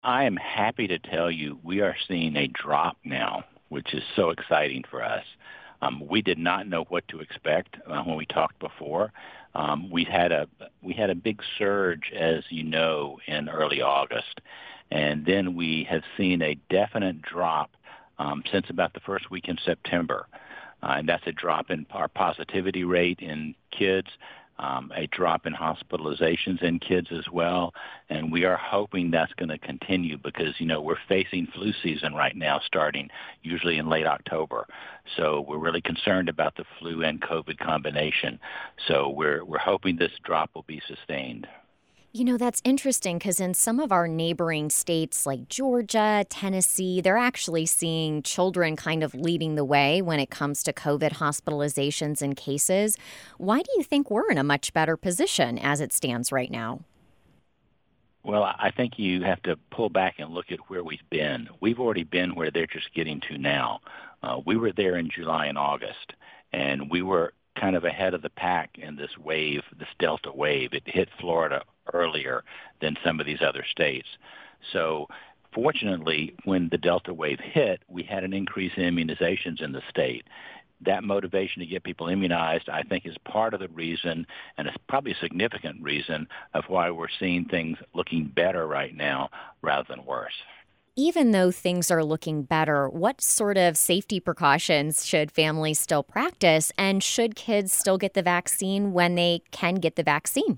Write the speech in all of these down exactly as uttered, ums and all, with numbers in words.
I am happy to tell you we are seeing a drop now, which is so exciting for us. Um, we did not know what to expect uh, when we talked before. Um, we had a we had a big surge, as you know, in early August, and then we have seen a definite drop um, since about the first week in September. Uh, and that's a drop in our positivity rate in kids, um, a drop in hospitalizations in kids as well. And we are hoping that's going to continue because, you know, we're facing flu season right now starting usually in late October. So we're really concerned about the flu and COVID combination. So we're, we're hoping this drop will be sustained. You know, that's interesting because in some of our neighboring states like Georgia, Tennessee, they're actually seeing children kind of leading the way when it comes to COVID hospitalizations and cases. Why do you think we're in a much better position as it stands right now? Well, I think you have to pull back and look at where we've been. We've already been where they're just getting to now. Uh, we were there in July and August, and we were kind of ahead of the pack in this wave, this Delta wave. It hit Florida earlier than some of these other states. So fortunately, when the Delta wave hit, we had an increase in immunizations in the state. That motivation to get people immunized, I think, is part of the reason, and it's probably a significant reason, of why we're seeing things looking better right now rather than worse. Even though things are looking better, what sort of safety precautions should families still practice? And should kids still get the vaccine when they can get the vaccine?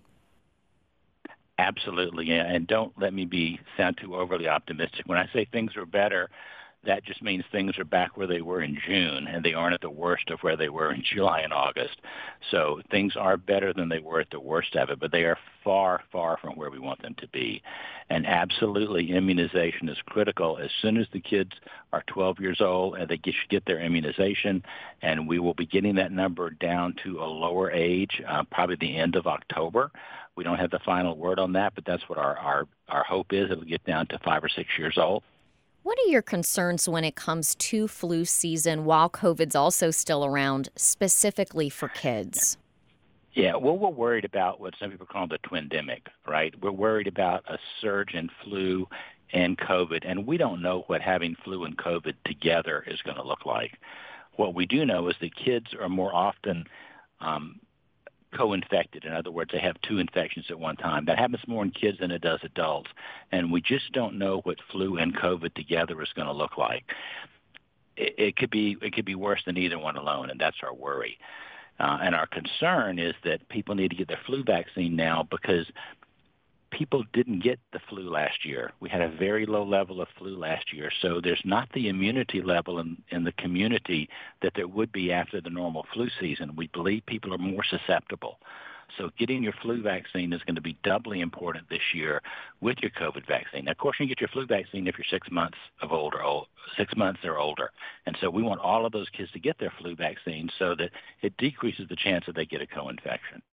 Absolutely, yeah, and don't let me be sound too overly optimistic. When I say things are better, that just means things are back where they were in June, and they aren't at the worst of where they were in July and August. So things are better than they were at the worst of it, but they are far, far from where we want them to be. And absolutely, immunization is critical. As soon as the kids are twelve years old, and they get, should get their immunization, and we will be getting that number down to a lower age, uh, probably the end of October. We don't have the final word on that, but that's what our, our, our hope is. It'll get down to five or six years old. What are your concerns when it comes to flu season while COVID's also still around, specifically for kids? Yeah, well, we're worried about what some people call the twindemic, right? We're worried about a surge in flu and COVID, and we don't know what having flu and COVID together is going to look like. What we do know is that kids are more often um, co-infected. In other words, they have two infections at one time. That happens more in kids than it does adults, and we just don't know what flu and COVID together is going to look like. It, it could be it could be worse than either one alone, and that's our worry. Uh, and our concern is that people need to get their flu vaccine now because people didn't get the flu last year. We had a very low level of flu last year, so there's not the immunity level in, in the community that there would be after the normal flu season. We believe people are more susceptible. So getting your flu vaccine is going to be doubly important this year with your COVID vaccine. Now, of course, you get your flu vaccine if you're six months of older, old, six months or older. And so we want all of those kids to get their flu vaccine so that it decreases the chance that they get a co-infection.